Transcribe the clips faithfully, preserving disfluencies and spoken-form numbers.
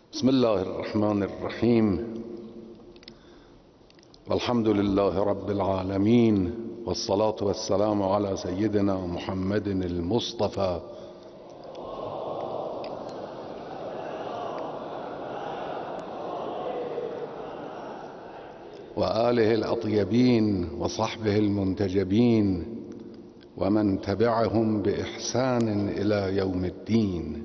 بسم الله الرحمن الرحیم والحمد لله رب العالمین والصلاة والسلام على سيدنا محمد المصطفى وآله الأطيبين وصحبه المنتجبين ومن تبعهم بإحسان إلى يوم الدين.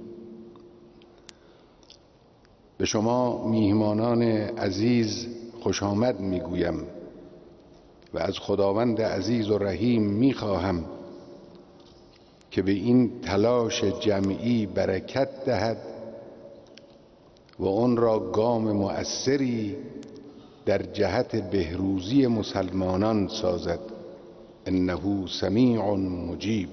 به شما میهمانان عزیز خوش آمد میگویم و از خداوند عزیز و رحیم میخواهم که به این تلاش جمعی برکت دهد و آن را گام مؤثری در جهت بهروزی مسلمانان سازد. انه سمیع مجیب.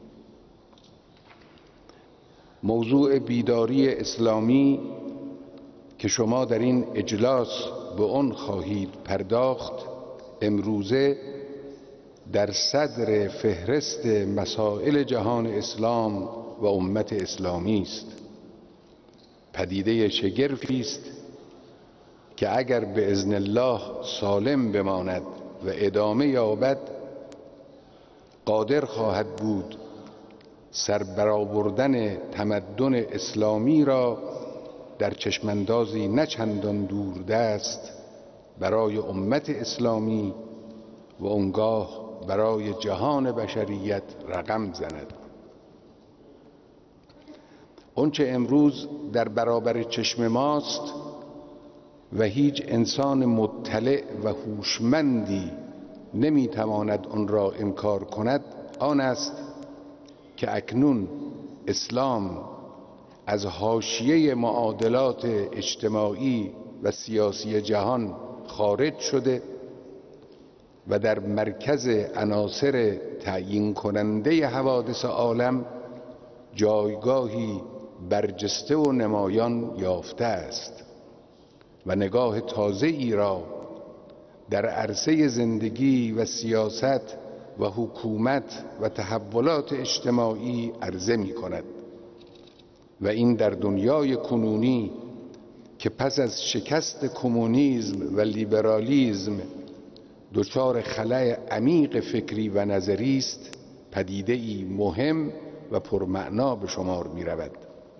موضوع بیداری اسلامی که شما در این اجلاس به آن خواهید پرداخت امروزه در صدر فهرست مسائل جهان اسلام و امت اسلامی است. پدیده شگرفی است که اگر به اذن الله سالم بماند و ادامه یابد قادر خواهد بود سر برآوردن تمدن اسلامی را در چشماندازی نه چندان دوردست برای امت اسلامی و آنگاه برای جهان بشریت رقم زند. آنچه امروز در برابر چشم ماست و هیچ انسان مطلع و هوشمندی نمیتواند آن را انکار کند آن است که اکنون اسلام از حاشیه معادلات اجتماعی و سیاسی جهان خارج شده و در مرکز عناصر تعیین کننده حوادث عالم جایگاهی برجسته و نمایان یافته است و نگاه تازه‌ای را در عرصه زندگی و سیاست و حکومت و تحولات اجتماعی عرضه می کند و این در دنیای کنونی که پس از شکست کمونیسم و لیبرالیسم دچار خلأ عمیق فکری و نظری است پدیده‌ای مهم و پرمعنا به شمار می رود.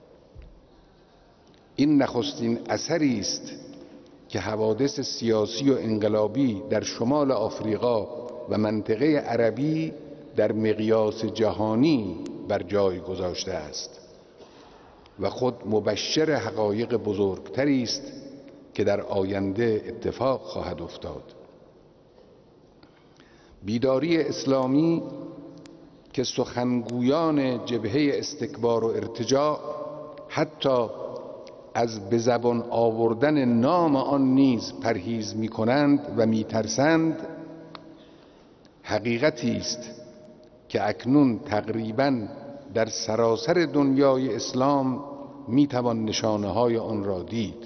این نخستین اثری است که حوادث سیاسی و انقلابی در شمال آفریقا و منطقه عربی در مقیاس جهانی بر جای گذاشته است و خود مبشر حقایق بزرگتری است که در آینده اتفاق خواهد افتاد. بیداری اسلامی که سخنگویان جبهه استکبار و ارتجاع حتی از به زبان آوردن نام آن نیز پرهیز می کنند و می ترسند حقیقتی است که اکنون تقریباً در سراسر دنیای اسلام می توان نشانه های آن را دید.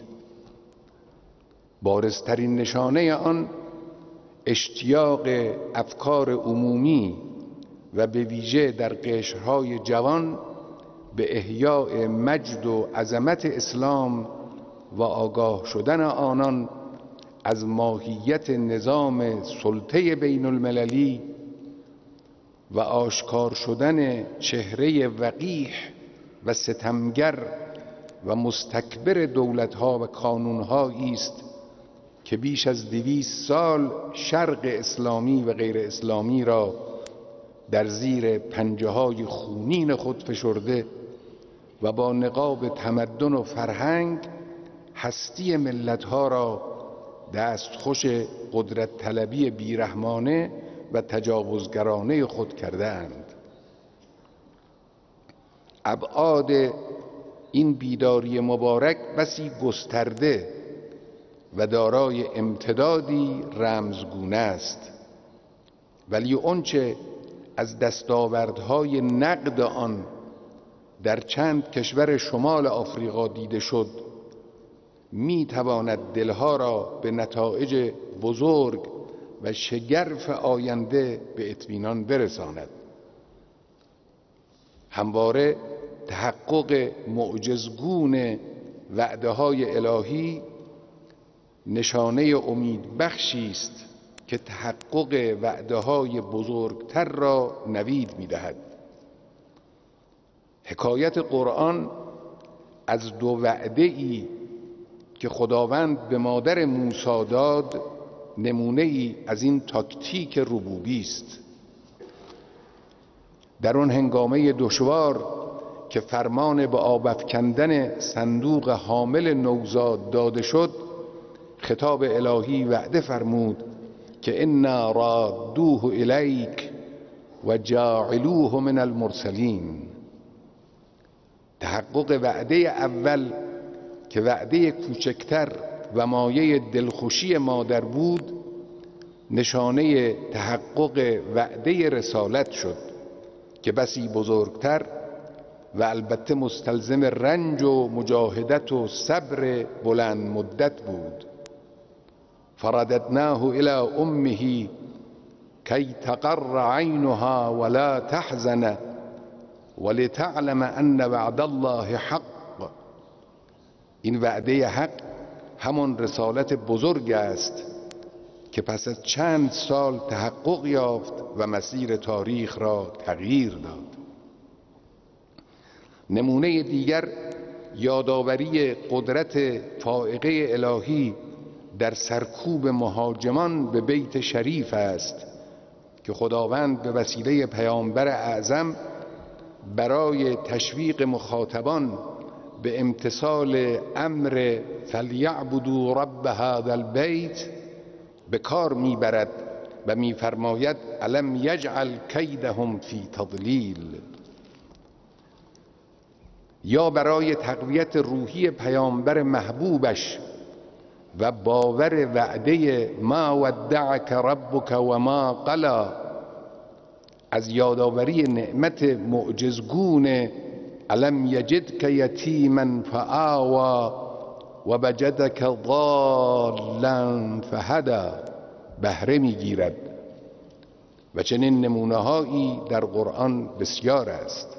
بارزترین نشانه آن اشتیاق افکار عمومی و به ویژه در قشرهای جوان به احیاء مجد و عظمت اسلام و آگاه شدن آنان از ماهیت نظام سلطه بین المللی و آشکار شدن چهره وقیح و ستمگر و مستکبر دولت‌ها و قانون‌هایی است که بیش از دویست سال شرق اسلامی و غیر اسلامی را در زیر پنجه‌های خونین خود فشرده و با نقاب تمدن و فرهنگ هستی ملت‌ها را دستخوش قدرت طلبی بیرحمانه و تجاوزگرانه خود کرده اند. ابعاد این بیداری مبارک بسی گسترده و دارای امتدادی رمزگونه است، ولی آنچه از دستاوردهای نقد آن در چند کشور شمال آفریقا دیده شد می تواند دلها را به نتایج بزرگ و شگرف آینده به اطمینان برساند. همواره تحقق معجزگون وعده های الهی نشانه امید بخشی است که تحقق وعده های بزرگتر را نوید می دهد. حکایت قرآن از دو وعده ای که خداوند به مادر موسی داد نمونه ای از این تاکتیک ربوبی است. در آن هنگامه دشوار که فرمان به آب افکندن صندوق حامل نوزاد داده شد، خطاب الهی وعده فرمود که انا رادوه الیک و جاعلوه من المرسلین. تحقق وعده اول که وعده کوچکتر و مایه دلخوشی مادر بود، نشانه تحقق وعده رسالت شد که بسی بزرگتر و البته مستلزم رنج و مجاهدت و صبر بلند مدت بود. فرددناه الی امه کی تقر عینها ولا تحزن ولتعلم ان وعد الله حق. این وعده حق همان رسالت بزرگ است که پس از چند سال تحقق یافت و مسیر تاریخ را تغییر داد. نمونه دیگر یادآوری قدرت فائقه الهی در سرکوب مهاجمان به بیت شریف است که خداوند به وسیله پیامبر اعظم برای تشویق مخاطبان به امتثال امر فلیعبدوا رب هذا البیت به کار میبرد و میفرماید الم یجعل کیدهم فی تضلیل. یا برای تقویت روحی پیامبر محبوبش و باور وعده ما ودعک ربک و ما قلا، از یادآوری نعمت معجزگون الم یجدک یتیما فآوی و وجدک ضالا فهدی بهره میگیرد. و چنین نمونه هایی در قرآن بسیار است.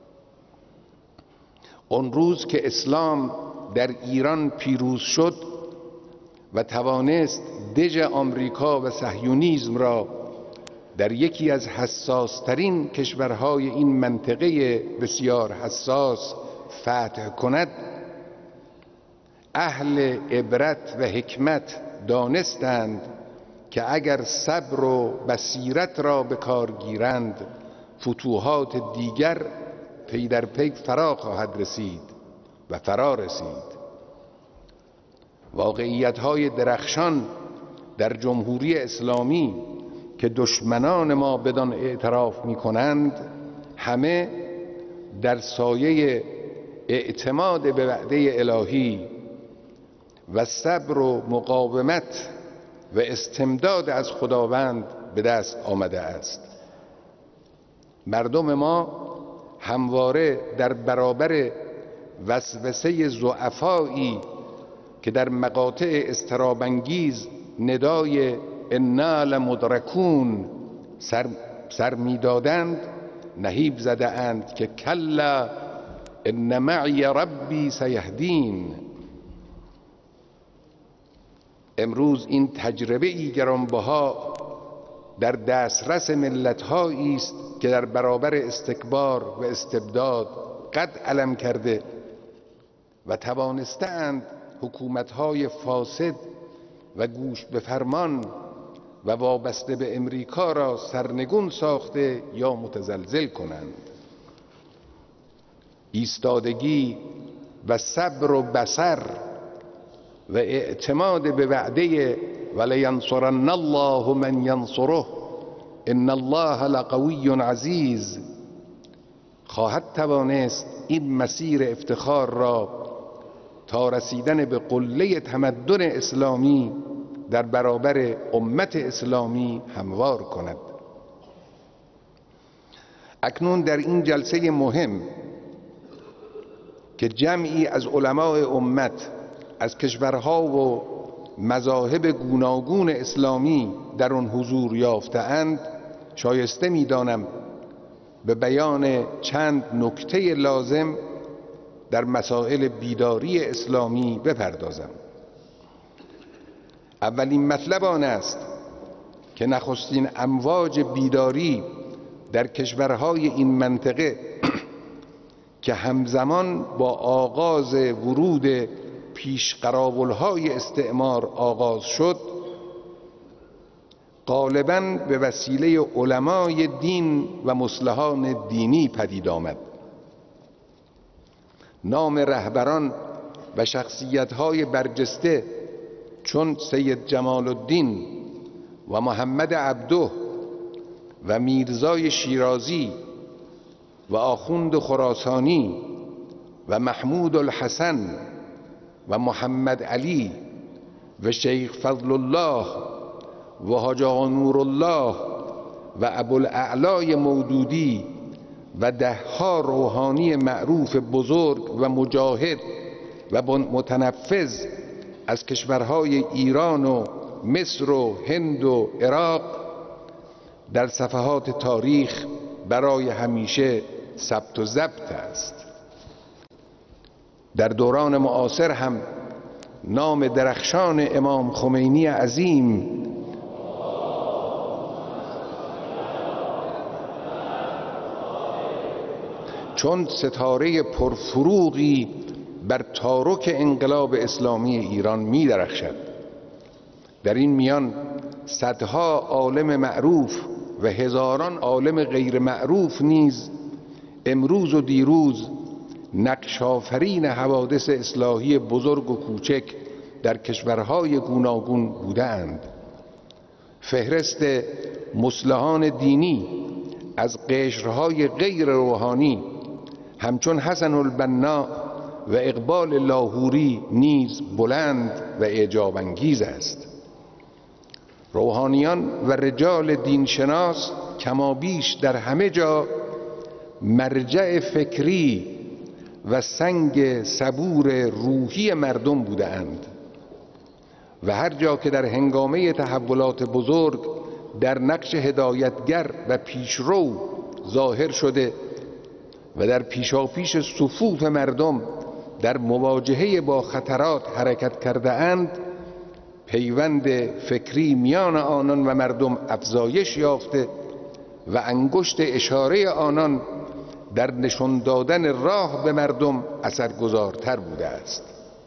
آن روز که اسلام در ایران پیروز شد و توانست دژ آمریکا و صهیونیسم را در یکی از حساسترین کشورهای این منطقه بسیار حساس فتح کند، اهل عبرت و حکمت دانستند که اگر صبر و بصیرت را به کار گیرند فتوحات دیگر پی در پی فرا خواهد رسید و فرا رسید. واقعیت‌های درخشان در جمهوری اسلامی که دشمنان ما بدان اعتراف می‌کنند همه در سایه اعتماد به وعده الهی و صبر و مقاومت و استمداد از خداوند به دست آمده است. مردم ما همواره در برابر وسوسه ضعفایی که در مقاطع اضطراب‌انگیز ندای انا لمدرکون سر, سر می‌دادند نهیب زده اند که کلا ان معی ربی سیهدین. امروز این تجربه ای گرانبها در دسترس ملت‌هایی است که در برابر استکبار و استبداد قد علم کرده و توانستند حکومت‌های فاسد و گوش به فرمان و وابسته به امریکا را سرنگون ساخته یا متزلزل کنند. ایستادگی و صبر و بصر و اعتماد به وعده ولینصرن الله من ینصره ان الله لقوی عزیز خواهد توانست این مسیر افتخار را تا رسیدن به قله تمدن اسلامی در برابر امت اسلامی هموار کند. اکنون در این جلسه مهم که جمعی از علمای امت از کشورها و مذاهب گوناگون اسلامی در آن حضور یافته‌اند، شایسته می‌دانم به بیان چند نکته لازم در مسائل بیداری اسلامی بپردازم. اولین مطلب آن است که نخستین امواج بیداری در کشورهای این منطقه که همزمان با آغاز ورود پیشقراولهای استعمار آغاز شد، غالباً به وسیله علمای دین و مصلحان دینی پدید آمد. نام رهبران و شخصیت‌های برجسته چون سید جمال الدین و محمد عبده و میرزای شیرازی و آخوند خراسانی و محمود الحسن و محمد علی و شیخ فضل الله و حاج آقا نورالله و ابوالاعلی مودودی و دهها روحانی معروف بزرگ و مجاهد و متنفذ از کشورهای ایران و مصر و هند و عراق در صفحات تاریخ برای همیشه ثبت و ضبط است. در دوران معاصر هم نام درخشان امام خمینی عظیم چون ستاره پرفروغی بر تارک انقلاب اسلامی ایران می درخشد. در این میان صدها عالم معروف و هزاران عالم غیر معروف نیز امروز و دیروز نقش آفرین حوادث اصلاحی بزرگ و کوچک در کشورهای گوناگون بودند. فهرست مصلحان دینی از قشرهای غیر روحانی همچون حسن البنا و اقبال لاهوری نیز بلند و اعجاب انگیز است. روحانیان و رجال دینشناس کمابیش در همه جا مرجع فکری و سنگ صبور روحی مردم بودند و هر جا که در هنگامه تحولات بزرگ در نقش هدایتگر و پیشرو ظاهر شده و در پیشاپیش صفوف مردم در مواجهه با خطرات حرکت کرده اند، پیوند فکری میان آنان و مردم افزایش یافته و انگشت اشاره آنان در نشان دادن راه به مردم اثرگذارتر بوده است.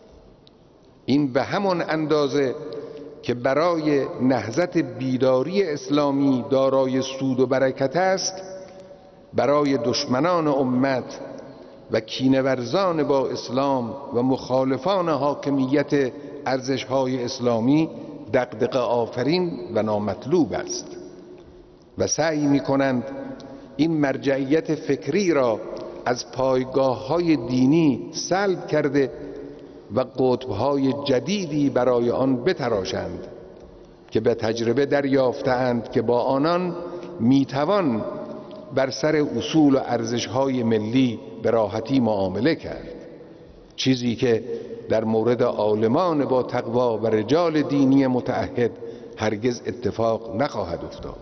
این به همان اندازه که برای نهضت بیداری اسلامی دارای سود و برکت است، برای دشمنان امت و کینه‌ورزان با اسلام و مخالفان حاکمیت ارزش‌های اسلامی دغدغه آفرین و نامطلوب است و سعی می‌کنند این مرجعیت فکری را از پایگاه‌های دینی سلب کرده و قطب‌های جدیدی برای آن بتراشند که به تجربه دریافته‌اند که با آنان میتوان بر سر اصول و ارزش‌های ملی به راحتی معامله کرد، چیزی که در مورد عالمان با تقوا و رجال دینی متعهد هرگز اتفاق نخواهد افتاد.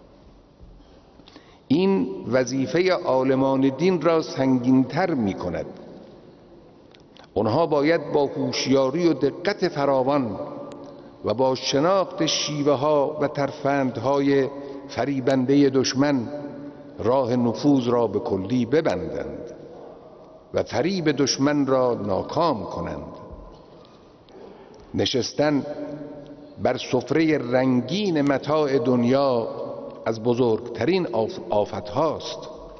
این وظیفه عالمان دین را سنگین‌تر می‌کند. آنها باید با هوشیاری و دقت فراوان و با شناخت شیوه‌ها و ترفندهای فریبنده دشمن راه نفوذ را به کلی ببندند و فریب دشمن را ناکام کنند. نشستن بر سفره رنگین متاع دنیا از بزرگترین آفت هاست.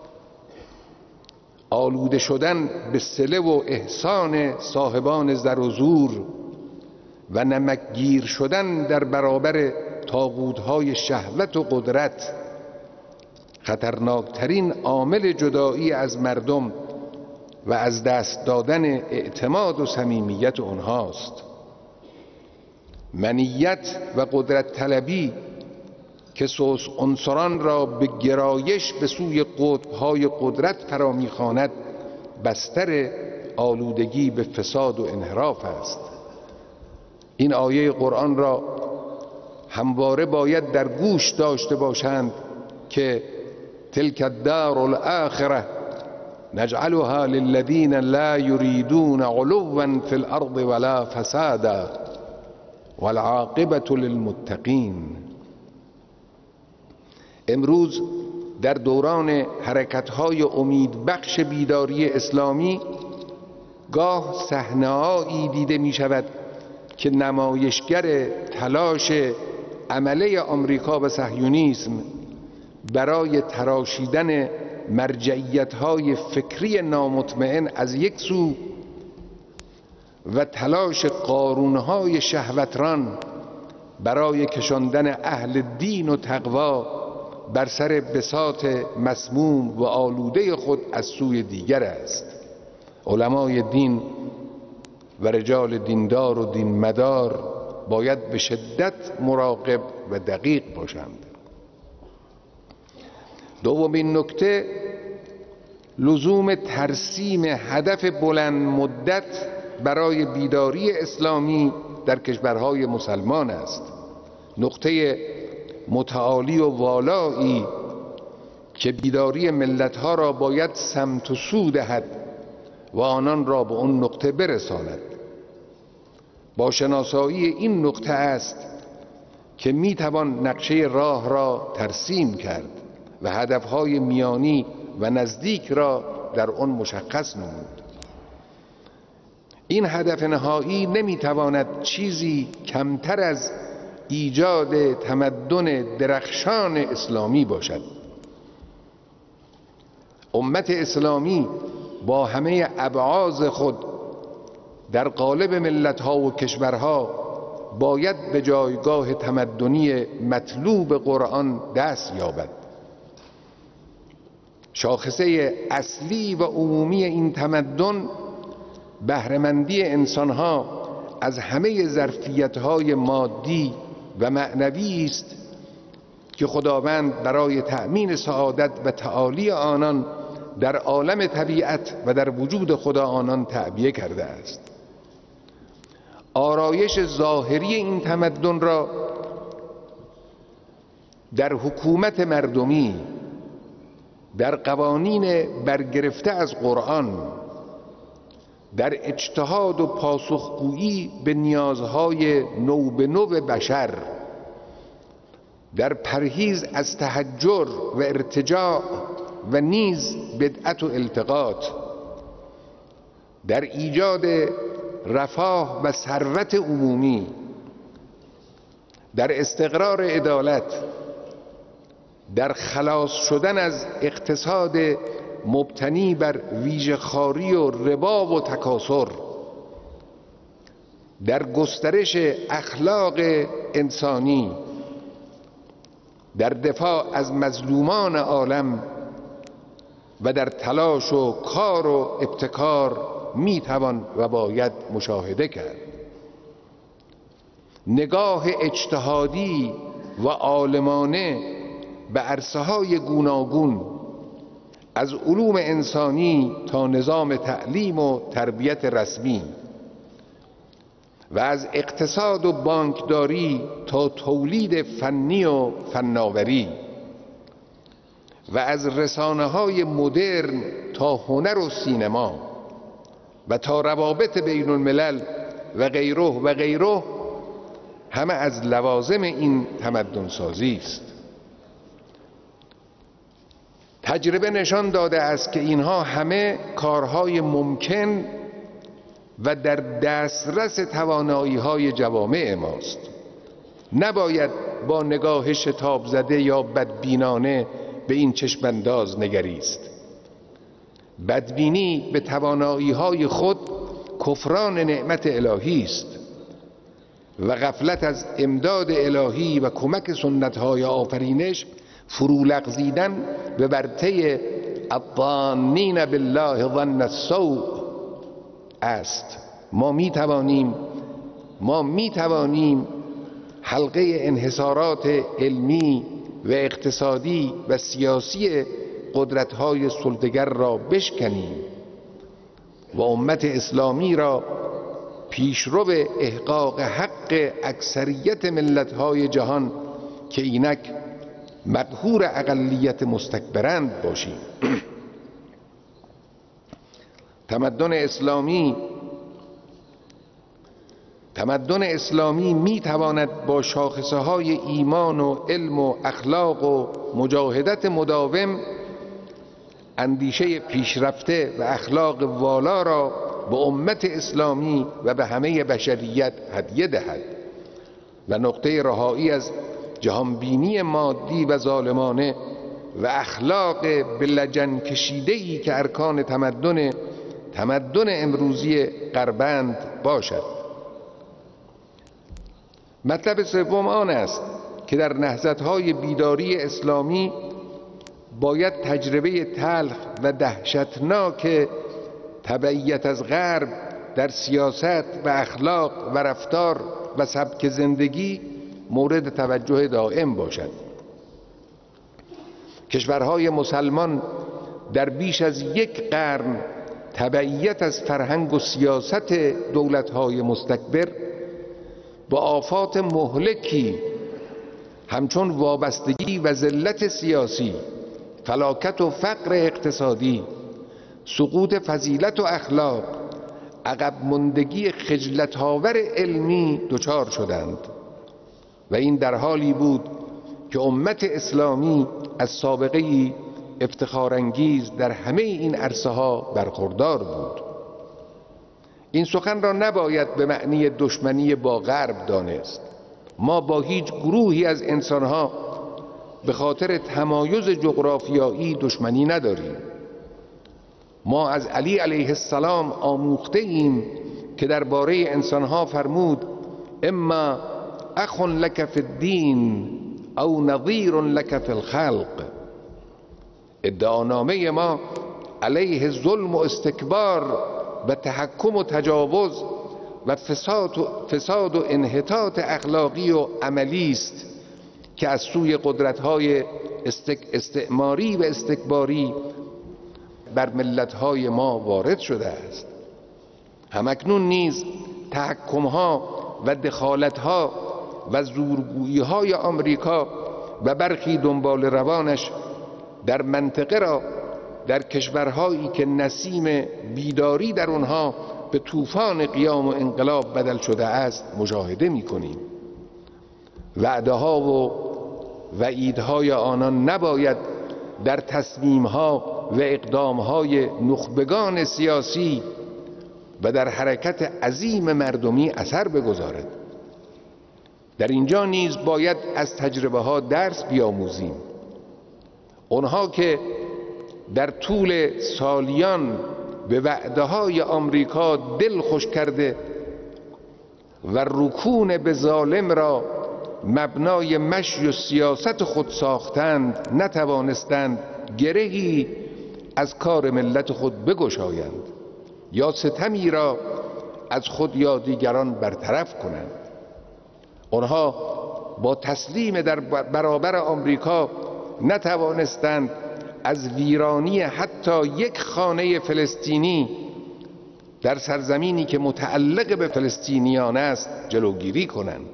آلوده شدن به صله و احسان صاحبان زر و زور و نمکگیر شدن در برابر طاغوت‌های شهوت و قدرت خطرناکترین عامل جدایی از مردم و از دست دادن اعتماد و صمیمیت آنهاست. منیت و قدرت طلبی که سوس عنصران را به گرایش به سوی قطب‌های قدرت فرا می‌خواند، بستر آلودگی به فساد و انحراف است. این آیه قرآن را همواره باید در گوش داشته باشند که تلک الدار الاخره نجعلها للذین لا یریدون علوا فی الارض ولا فسادا والعاقبة للمتقین. امروز در دوران حرکت‌های امیدبخش بیداری اسلامی گاه صحنه‌هایی دیده می‌شود که نمایشگر تلاش عمله آمریکا و صهیونیسم برای تراشیدن مرجعیت‌های فکری نامطمئن از یک سو و تلاش قارون‌های شهوتران برای کشاندن اهل دین و تقوا بر سر بساط مسموم و آلوده خود از سوی دیگر است. علمای دین و رجال دیندار و دین مدار باید به شدت مراقب و دقیق باشند. دومین نکته لزوم ترسیم هدف بلند مدت برای بیداری اسلامی در کشورهای مسلمان است. نقطه متعالی و والایی که بیداری ملتها را باید سمت و سو دهد و آنان را به اون نقطه برساند. با شناسایی این نقطه است که میتوان نقشه راه را ترسیم کرد و هدفهای میانی و نزدیک را در آن مشخص نمود. این هدف نهایی نمیتواند چیزی کمتر از ایجاد تمدن درخشان اسلامی باشد. امت اسلامی با همه ابعاض خود در قالب ملت‌ها و کشورها باید به جایگاه تمدنی مطلوب قرآن دست یابد. شاخصه اصلی و عمومی این تمدن بهره‌مندی انسان‌ها از همه ظرفیت‌های مادی و معنوی است که خداوند برای تأمین سعادت و تعالی آنان در عالم طبیعت و در وجود خدا آنان تعبیه کرده است. آرایش ظاهری این تمدن را در حکومت مردمی، در قوانین برگرفته از قرآن، در اجتهاد و پاسخگویی به نیازهای نو به نو بشر، در پرهیز از تحجر و ارتجاع و نیز بدعت و التقاط، در ایجاد رفاه و ثروت عمومی، در استقرار عدالت، در خلاص شدن از اقتصاد مبتنی بر ویژه‌خواری و ربا و تکاثر، در گسترش اخلاق انسانی، در دفاع از مظلومان عالم و در تلاش و کار و ابتکار میتوان و باید مشاهده کرد. نگاه اجتهادی و عالمانه به عرصه‌های گوناگون از علوم انسانی تا نظام تعلیم و تربیت رسمی و از اقتصاد و بانکداری تا تولید فنی و فناوری و از رسانه‌های مدرن تا هنر و سینما و تا روابط بین الملل و غیره و غیره همه از لوازم این تمدن سازی است. تجربه نشان داده است که اینها همه کارهای ممکن و در دسترس توانایی‌های جوامع ماست. نباید با نگاه شتاب زده یا بدبینانه به این چشمانداز نگریست. بدبینی به توانایی‌های خود کفران نعمت الهی است و غفلت از امداد الهی و کمک سنت‌های آفرینش فرو لغزیدن به ورطه الظانین بالله ظن السوء است. ما می توانیم ما می توانیم حلقه انحصارات علمی و اقتصادی و سیاسی قدرت‌های سلطه‌گر را بشکنیم و امت اسلامی را پیشرو احقاق حق اکثریت ملت‌های جهان که اینک مقهور اقلیت مستکبرند باشیم. تمدن اسلامی تمدن اسلامی می تواند با شاخصه های ایمان و علم و اخلاق و مجاهدت مداوم اندیشه پیشرفته و اخلاق والا را به امت اسلامی و به همه بشریت هدیه دهد و نقطه رهایی از جهانبینی مادی و ظالمانه و اخلاق به لجن کشیده‌ای که ارکان تمدن تمدن امروزی غربند باشد. مطلب سوم آن است که در نهضت‌های بیداری اسلامی باید تجربه تلخ و دهشتناک تبعیت از غرب در سیاست و اخلاق و رفتار و سبک زندگی مورد توجه دائم باشد. کشورهای مسلمان در بیش از یک قرن تبعیت از فرهنگ و سیاست دولت‌های مستکبر با آفات مهلکی همچون وابستگی و ذلت سیاسی، فلاکت و فقر اقتصادی، سقوط فضیلت و اخلاق، عقب ماندگی خجلت‌آور علمی دچار شدند و این در حالی بود که امت اسلامی از سابقه‌ای افتخارانگیز در همه این عرصه ها برخوردار بود. این سخن را نباید به معنی دشمنی با غرب دانست. ما با هیچ گروهی از انسانها به خاطر تمایز جغرافیایی دشمنی نداریم. ما از علی علیه السلام آموخته ایم که درباره انسانها فرمود اما اخ لک فی الدین او نظیر لک فی الخلق. ادعانامه ما علیه ظلم و استکبار و تحکم و تجاوز و فساد و, فساد و انحطاط اخلاقی و عملی است که از سوی قدرت‌های استعماری و استکباری بر ملت‌های ما وارد شده است. همکنون نیز تحکم‌ها و دخالت‌ها و زورگویی‌های آمریکا و برخی دنبال روانش در منطقه را در کشورهایی که نسیم بیداری در آنها به طوفان قیام و انقلاب بدل شده است مشاهده می‌کنیم. وعده‌ها و وعیدهای آنان نباید در تصمیم‌ها و اقدام‌های نخبگان سیاسی و در حرکت عظیم مردمی اثر بگذارد. در اینجا نیز باید از تجربه‌ها درس بیاموزیم. آنها که در طول سالیان به وعده‌های آمریکا دل خوش کرده و رکون به ظالم را مبنای مشی و سیاست خود ساختند، نتوانستند گرهی از کار ملت خود بگشایند یا ستمی را از خود یا دیگران برطرف کنند. آنها با تسلیم در برابر آمریکا نتوانستند از ویرانی حتی یک خانه فلسطینی در سرزمینی که متعلق به فلسطینیان است جلوگیری کنند.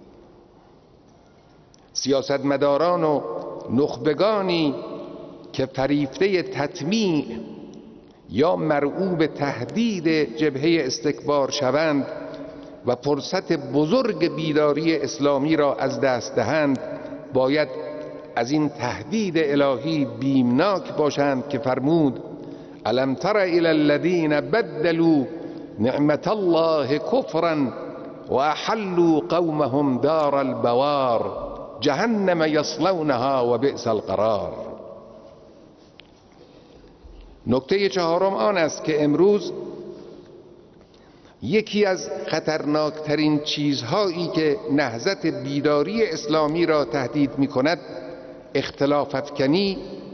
سیاستمداران و نخبگانی که فریفته تطمیع یا مرعوب تهدید جبهه استکبار شوند و فرصت بزرگ بیداری اسلامی را از دست دهند باید از این تهدید الهی بیمناک باشند که فرمود الم تر الی الذین بدلوا نعمت الله کفرا و احلوا قومهم دار البوار جهنم یصلونها و بئس القرار. نکته چهارم آن است که امروز یکی از خطرناکترین چیزهایی که نهضت بیداری اسلامی را تهدید می کند اختلاف افکنی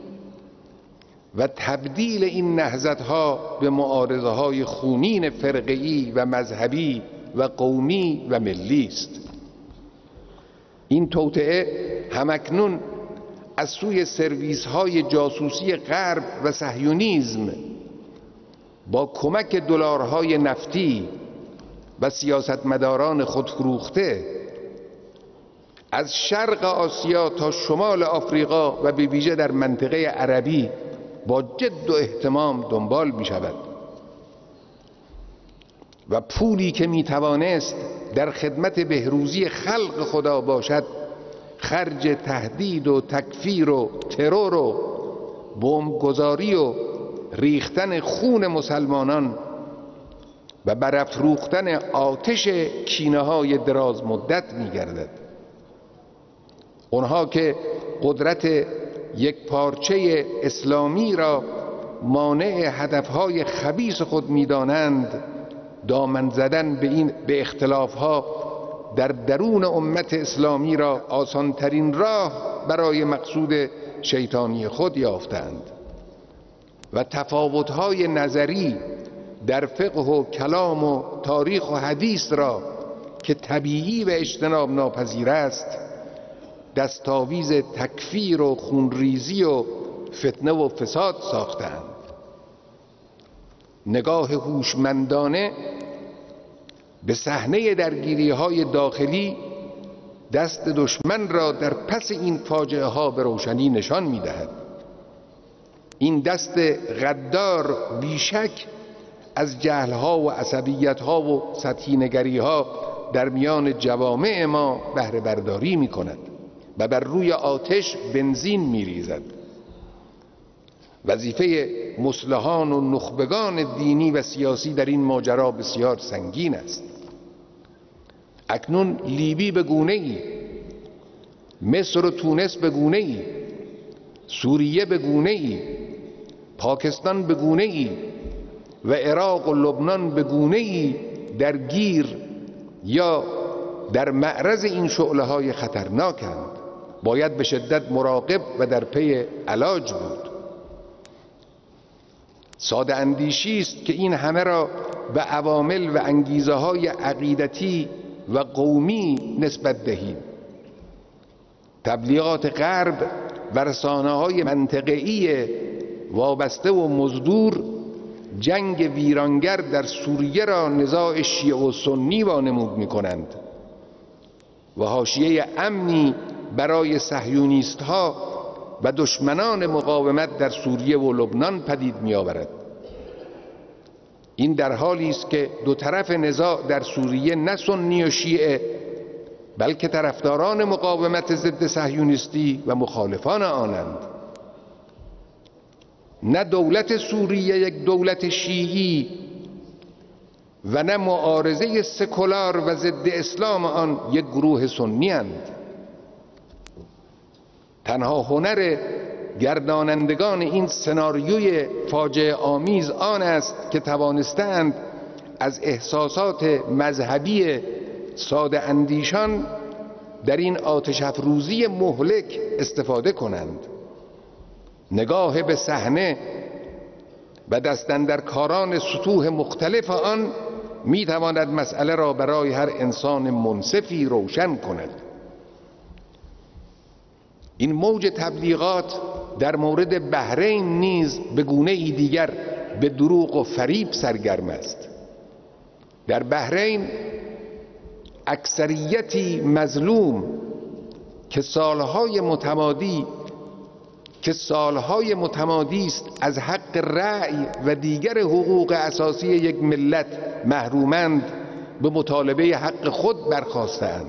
و تبدیل این نهضت‌ها به معارضه های خونین فرقه‌ای و مذهبی و قومی و ملی است. این توطئه همکنون از سوی سرویس های جاسوسی غرب و صهیونیسم با کمک دلارهای نفتی و سیاستمداران خودفروخته از شرق آسیا تا شمال آفریقا و به ویژه در منطقه عربی با جد و اهتمام دنبال می شود. و پولی که میتوانست در خدمت بهروزی خلق خدا باشد خرج تهدید و تکفیر و ترور و بمبگذاری و ریختن خون مسلمانان و برافروختن آتش کینه های دراز مدت می‌گردد. اونها که قدرت یک پارچه اسلامی را مانع هدفهای خبیث خود می‌دانند، دامن زدن به این به اختلافها در درون امت اسلامی را آسانترین راه برای مقصود شیطانی خود یافتند و تفاوت‌های نظری در فقه و کلام و تاریخ و حدیث را که طبیعی و اجتناب ناپذیر است دستاویز تکفیر و خونریزی و فتنه و فساد ساختند. نگاه هوشمندانه به صحنه درگیری‌های داخلی دست دشمن را در پس این فاجعه ها به روشنی نشان می‌دهد. این دست غدار بیشک از جهل‌ها و عصبیت‌ها و سطحی نگری‌ها در میان جوامع ما بهره برداری می‌کند و بر روی آتش بنزین می‌ریزد. وظیفه مصلحان و نخبگان دینی و سیاسی در این ماجرا بسیار سنگین است. اکنون لیبی به گونه‌ای، مصر و تونس به گونه‌ای، سوریه به گونه‌ای، پاکستان به گونه‌ای و عراق و لبنان به گونه‌ای درگیر یا در معرض این شعله‌های خطرناکند. باید به شدت مراقب و در پی علاج بود. ساده اندیشی است که این همه را به عوامل و انگیزه‌های عقیدتی و قومی نسبت دهیم. تبلیغات غرب و رسانه‌های منطقه‌ای وابسته و مزدور جنگ ویرانگر در سوریه را نزاع شیعه و سنی وانمود می‌کنند و حاشیه امنی برای صهیونیست‌ها و دشمنان مقاومت در سوریه و لبنان پدید می‌آورد. این در حالی است که دو طرف نزاع در سوریه نه سنی و شیعه بلکه طرفداران مقاومت ضد صهیونیستی و مخالفان آنند. نه دولت سوریه یک دولت شیعی و نه معارضه سکولار و ضد اسلام آن یک گروه سنی اند. تنها هنر گردانندگان این سناریوی فاجعه آمیز آن است که توانستند از احساسات مذهبی ساده اندیشان در این آتش افروزی مهلک استفاده کنند. نگاه به صحنه و دستاندرکاران سطوح مختلف آن می تواند مسئله را برای هر انسان منصفی روشن کند. این موج تبلیغات در مورد بحرین نیز به گونه‌ای دیگر به دروغ و فریب سرگرم است. در بحرین اکثریتی مظلوم که سالهای متمادی که سالهای متمادی است از حق رأی و دیگر حقوق اساسی یک ملت محرومند، به مطالبه حق خود برخاستند.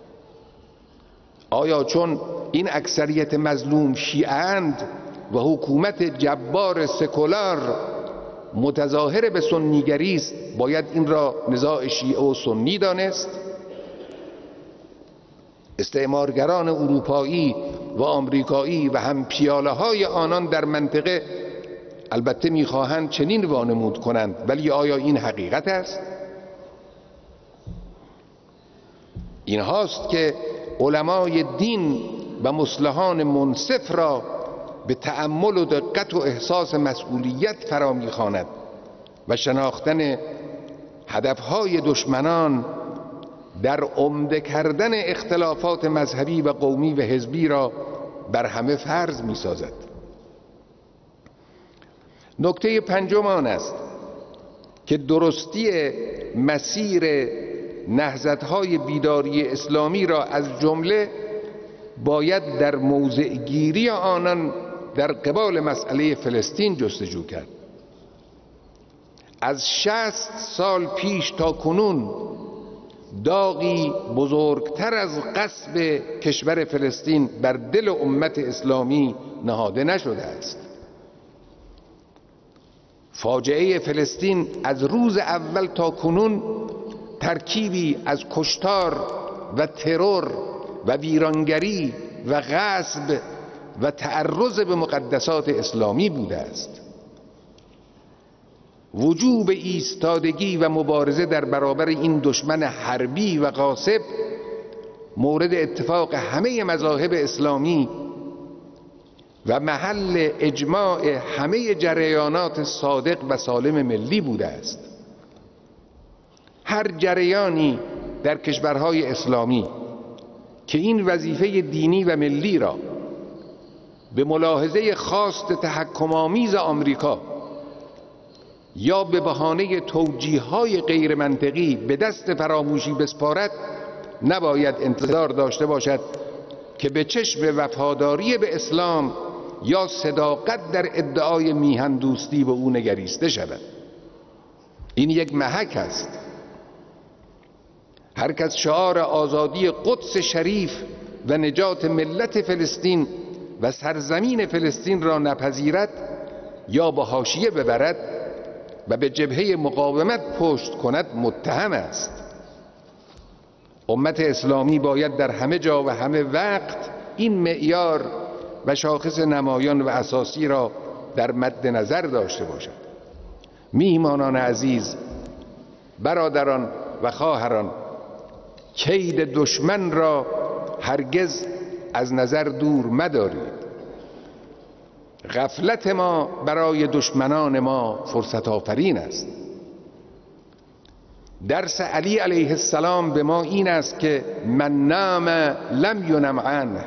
آیا چون این اکثریت مظلوم شیعه‌اند و حکومت جبار سکولار متظاهر به سنیگری است باید این را نزاع شیعه و سنی دانست؟ استعمارگران اروپایی و آمریکایی و هم پیاله های آنان در منطقه البته میخواهند چنین وانمود کنند، ولی آیا این حقیقت است؟ این هاست که علمای دین و مصلحان منصف را به تأمل و دقت و احساس مسئولیت فرا میخواند و شناختن هدفهای دشمنان در عمده کردن اختلافات مذهبی و قومی و حزبی را بر همه فرض میسازد. نکته پنجم آن است که درستی مسیر نهضت‌های بیداری اسلامی را از جمله باید در موضع گیری آنان در قبال مسئله فلسطین جستجو کرد. از شصت سال پیش تا کنون داغی بزرگتر از غصب کشور فلسطین بر دل امت اسلامی نهاده نشده است. فاجعه فلسطین از روز اول تا کنون ترکیبی از کشتار و ترور و ویرانگری و غصب و تعرض به مقدسات اسلامی بوده است. وجوب ایستادگی و مبارزه در برابر این دشمن حربی و غاصب مورد اتفاق همه مذاهب اسلامی و محل اجماع همه جریانات صادق و سالم ملی بوده است. هر جریانی در کشورهای اسلامی که این وظیفه دینی و ملی را به ملاحظه خواست تحکم‌آمیز آمریکا یا به بهانه توجیه‌های غیر منطقی به دست فراموشی بسپارد، نباید انتظار داشته باشد که به چشم وفاداری به اسلام یا صداقت در ادعای میهن دوستی به او نگریسته شود. این یک محک است. هر کس شعار آزادی قدس شریف و نجات ملت فلسطین و سرزمین فلسطین را نپذیرد یا به حاشیه ببرد و به جبهه مقاومت پشت کند متهم است. امت اسلامی باید در همه جا و همه وقت این معیار و شاخص نمایان و اساسی را در مد نظر داشته باشد. میهمانان عزیز، برادران و خواهران، کید دشمن را هرگز از نظر دور مدارید. غفلت ما برای دشمنان ما فرصت آفرین است. درس علی علیه السلام به ما این است که من نام لم ینم عنه.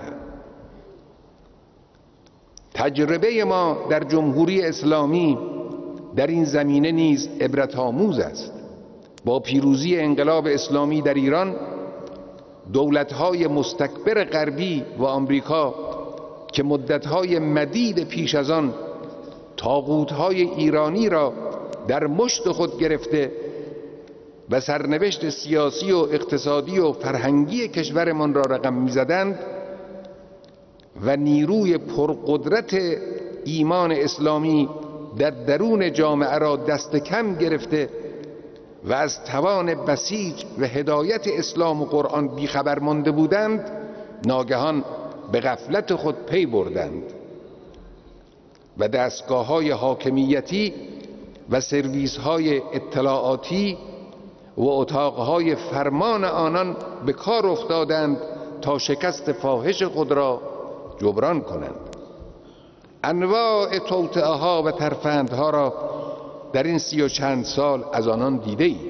تجربه ما در جمهوری اسلامی در این زمینه نیز عبرت آموز است. با پیروزی انقلاب اسلامی در ایران، دولت‌های مستکبر غربی و آمریکا که مدت‌های مدید پیش از آن طاغوت‌های ایرانی را در مشت خود گرفته و سرنوشت سیاسی و اقتصادی و فرهنگی کشورمان را رقم می‌زدند و نیروی پرقدرت ایمان اسلامی در درون جامعه را دست کم گرفته و از توان بسیج و هدایت اسلام و قرآن بیخبر مانده بودند، ناگهان به غفلت خود پی بردند و دستگاه‌های حاکمیتی و سرویس‌های اطلاعاتی و اتاق‌های فرمان آنان به کار افتادند تا شکست فاحش خود را جبران کنند. انواع توطئه‌ها و ترفندها را در این سی و چند سال از آنان دیده ای.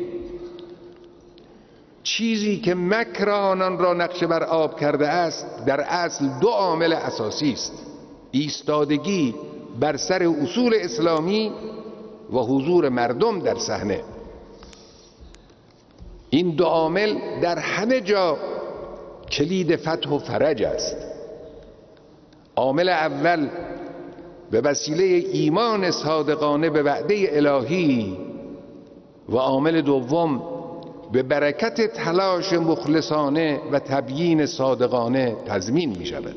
چیزی که مکر آنان را نقشه بر آب کرده است در اصل دو عامل اساسی است: ایستادگی بر سر اصول اسلامی و حضور مردم در صحنه. این دو عامل در همه جا کلید فتح و فرج است. عامل اول به وسیله ایمان صادقانه به وعده الهی و عامل دوم به برکت تلاش مخلصانه و تبیین صادقانه تضمین می شود.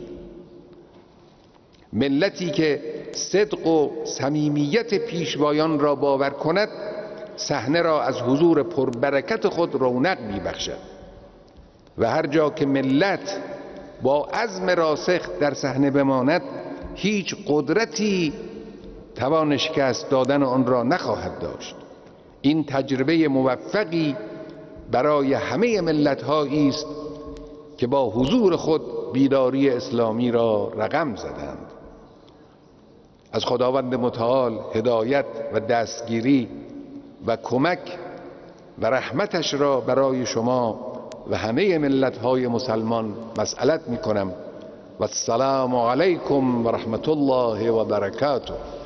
ملتی که صدق و صمیمیت پیشوایان را باور کند، صحنه را از حضور پربرکت خود رونق می بخشد و هر جا که ملت با عزم راسخ در صحنه بماند، هیچ قدرتی توان شکست دادن آن را نخواهد داشت. این تجربه موفقی برای همه ملت‌هایی است که با حضور خود بیداری اسلامی را رقم زدند. از خداوند متعال هدایت و دستگیری و کمک و رحمتش را برای شما و همه ملت‌های مسلمان مسئلت می‌کنم. و السلام علیکم و رحمت الله و برکاته.